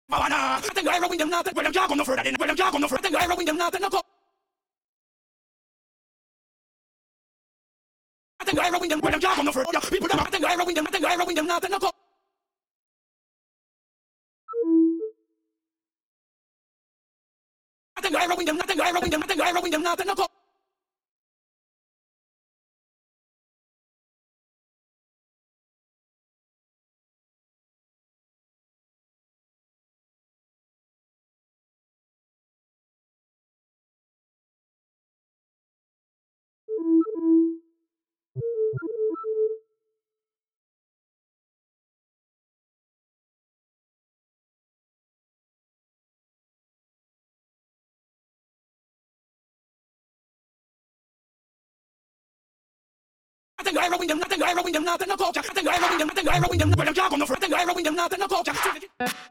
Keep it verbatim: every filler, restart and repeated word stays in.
Havana, tengo aero William Nathan, William Jack on the fur, I didn't William Jack on the fur, tengo aero William Nathan, no go. Tengo aero William, William Jack on the fur, people don't tengo aero William, tengo aero William Nathan, no go. Tengo aero William, tengo aero William, tengo aero William Nathan, no go. Tengo aero William, tengo aero William Nathan, no go. Tengo aero William, tengo aero William, William Jack on the fur, tengo aero William Nathan, no go.